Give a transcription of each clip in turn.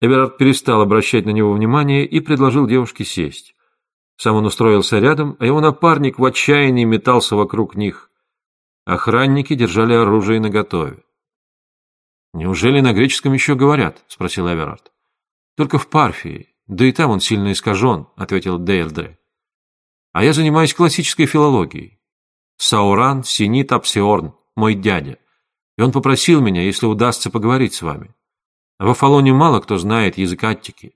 Эверард перестал обращать на него внимание и предложил девушке сесть. Сам он устроился рядом, а его напарник в отчаянии метался вокруг них. Охранники держали оружие наготове. «Неужели на греческом еще говорят?» – спросил Эверард. «Только в Парфии, да и там он сильно искажен», – ответил Дейрдре. «А я занимаюсь классической филологией. Сауран Синит Апсиорн, мой дядя, и он попросил меня, если удастся поговорить с вами. В Афалоне мало кто знает язык Аттики».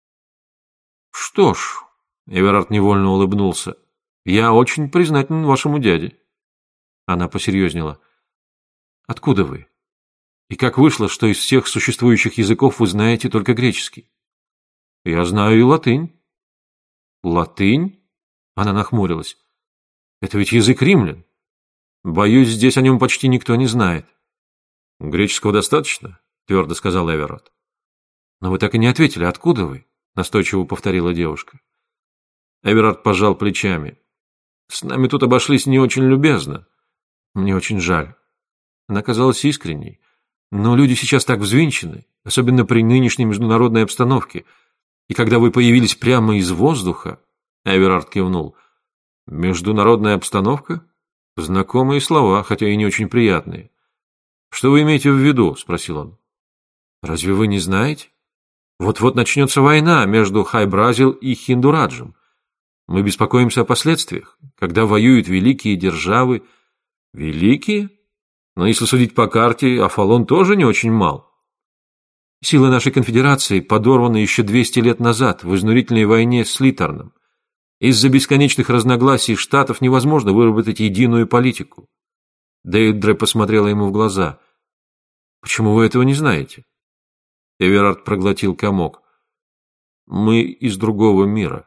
«Что ж», – Эверард невольно улыбнулся, – «я очень признателен вашему дяде». Она посерьезнела. «Откуда вы? И как вышло, что из всех существующих языков вы знаете только греческий?» «Я знаю и латынь». «Латынь?» Она нахмурилась. «Это ведь язык римлян. Боюсь, здесь о нем почти никто не знает». «Греческого достаточно?» – твердо сказал Эверард. «Но вы так и не ответили, откуда вы?» – настойчиво повторила девушка. Эверард пожал плечами. «С нами тут обошлись не очень любезно. Мне очень жаль». Она казалась искренней. «Но люди сейчас так взвинчены, особенно при нынешней международной обстановке. И когда вы появились прямо из воздуха...» Эверард кивнул. «Международная обстановка?» Знакомые слова, хотя и не очень приятные. «Что вы имеете в виду?» – спросил он. «Разве вы не знаете? Вот-вот начнется война между Хайбразил и Хиндураджем. Мы беспокоимся о последствиях, когда воюют великие державы». «Великие? Но если судить по карте, Афалон тоже не очень мал». «Силы нашей конфедерации подорваны еще 200 лет назад в изнурительной войне с Литарном. Из-за бесконечных разногласий штатов невозможно выработать единую политику». Дейдре посмотрела ему в глаза. «Почему вы этого не знаете?» Эверард проглотил комок. «Мы из другого мира».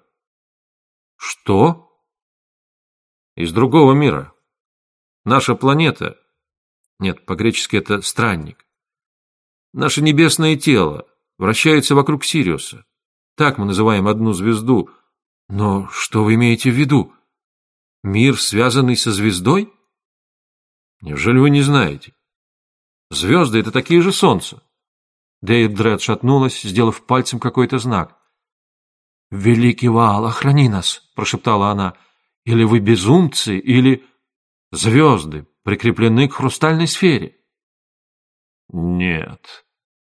«Что?» «Из другого мира. Наша планета...» Нет, по-гречески это «странник». «Наше небесное тело вращается вокруг Сириуса. Так мы называем одну звезду. Но что вы имеете в виду? Мир, связанный со звездой? Неужели вы не знаете? Звезды — это такие же солнца». Дейдре отшатнулась, сделав пальцем какой-то знак. «Великий Ваал, охрани нас!» – прошептала она. «Или вы безумцы, или...» «Звезды прикреплены к хрустальной сфере». «Нет».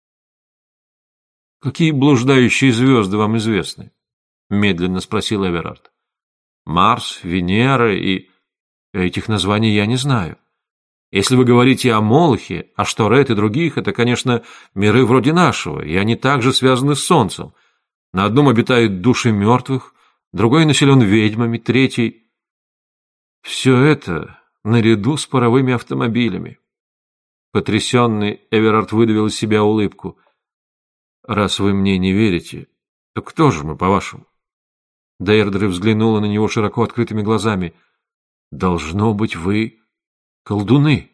«Какие блуждающие звезды вам известны?» – медленно спросил Эверард. «Марс, Венера и...» «Этих названий я не знаю. Если вы говорите о Молохе, Ашторет и других, это, конечно, миры вроде нашего, и они также связаны с Солнцем. На одном обитают души мертвых, другой населен ведьмами, третий... Все это наряду с паровыми автомобилями». Потрясенный, Эверард выдавил из себя улыбку. «Раз вы мне не верите, то кто же мы, по-вашему?» Дейрдре взглянула на него широко открытыми глазами. «Должно быть, вы колдуны».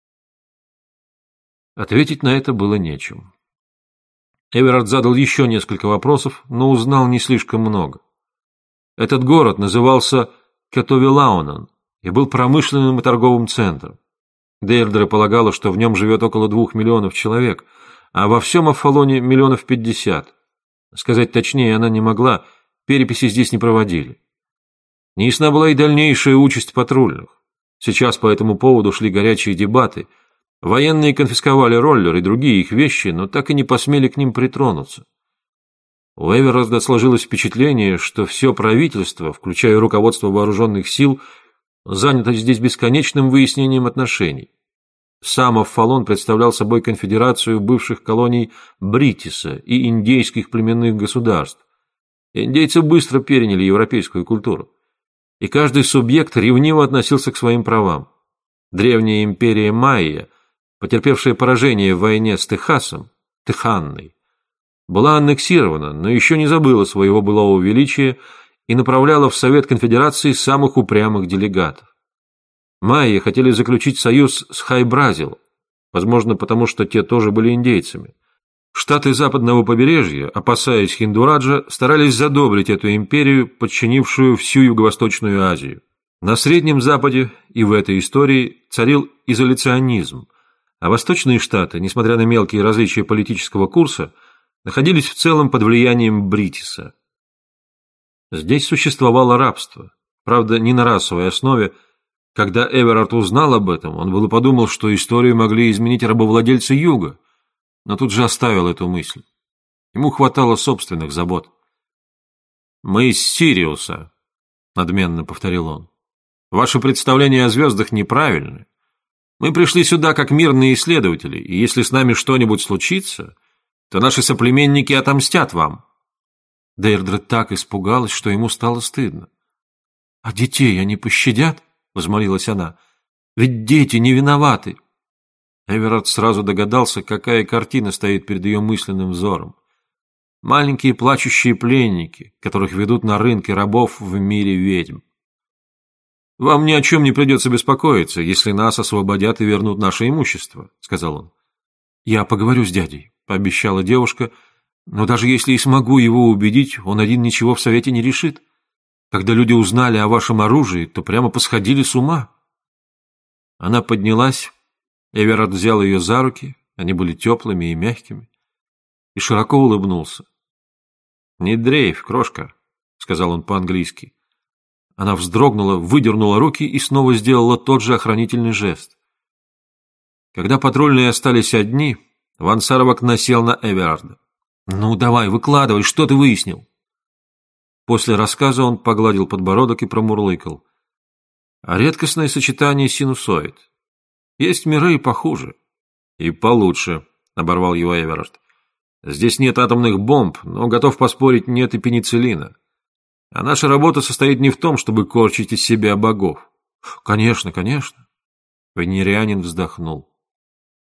Ответить на это было нечем. Эверард задал еще несколько вопросов, но узнал не слишком много. Этот город назывался Катовелаунан и был промышленным и торговым центром. Дейрдре полагала, что в нем живет около 2 миллионов человек, а во всем Афалоне 50 000. Сказать точнее она не могла, переписи здесь не проводили. Неясна была и дальнейшая участь патрульных. Сейчас по этому поводу шли горячие дебаты. Военные конфисковали роллер и другие их вещи, но так и не посмели к ним притронуться. У Эверарда сложилось впечатление, что все правительство, включая руководство вооруженных сил, занято здесь бесконечным выяснением отношений. Сам Афалон представлял собой конфедерацию бывших колоний Бритиса и индейских племенных государств. Индейцы быстро переняли европейскую культуру, и каждый субъект ревниво относился к своим правам. Древняя империя Майя, потерпевшая поражение в войне с Техасом, Теханной, была аннексирована, но еще не забыла своего былого величия и направляла в Совет Конфедерации самых упрямых делегатов. Майя хотели заключить союз с Хайбразил, возможно, потому что те тоже были индейцами. Штаты западного побережья, опасаясь Хиндураджа, старались задобрить эту империю, подчинившую всю Юго-Восточную Азию. На Среднем Западе и в этой истории царил изоляционизм, а восточные штаты, несмотря на мелкие различия политического курса, находились в целом под влиянием Бритиса. Здесь существовало рабство, правда, не на расовой основе. Когда Эверард узнал об этом, он было подумал, что историю могли изменить рабовладельцы Юга, но тут же оставил эту мысль. Ему хватало собственных забот. «Мы из Сириуса», — надменно повторил он. «Ваши представления о звездах неправильны. Мы пришли сюда как мирные исследователи, и если с нами что-нибудь случится, то наши соплеменники отомстят вам». Дейрдред так испугалась, что ему стало стыдно. «А детей они пощадят?» — возмолилась она. «Ведь дети не виноваты». Эверард сразу догадался, какая картина стоит перед ее мысленным взором. Маленькие плачущие пленники, которых ведут на рынке рабов в мире ведьм. «Вам ни о чем не придется беспокоиться, если нас освободят и вернут наше имущество», — сказал он. «Я поговорю с дядей», — пообещала девушка, «но даже если и смогу его убедить, он один ничего в совете не решит. Когда люди узнали о вашем оружии, то прямо посходили с ума». Она поднялась, Эверард взял ее за руки, они были теплыми и мягкими, и широко улыбнулся. «Не дрейф, крошка», — сказал он по-английски. Она вздрогнула, выдернула руки и снова сделала тот же охранительный жест. Когда патрульные остались одни, Ван Сарвак насел на Эверарда. «Ну, давай, выкладывай, что ты выяснил?» После рассказа он погладил подбородок и промурлыкал. «Редкостное сочетание синусоид. Есть миры и похуже». «И получше», — оборвал его Эверард. «Здесь нет атомных бомб, но, готов поспорить, нет и пенициллина. А наша работа состоит не в том, чтобы корчить из себя богов». «Конечно, конечно». Венерианин вздохнул.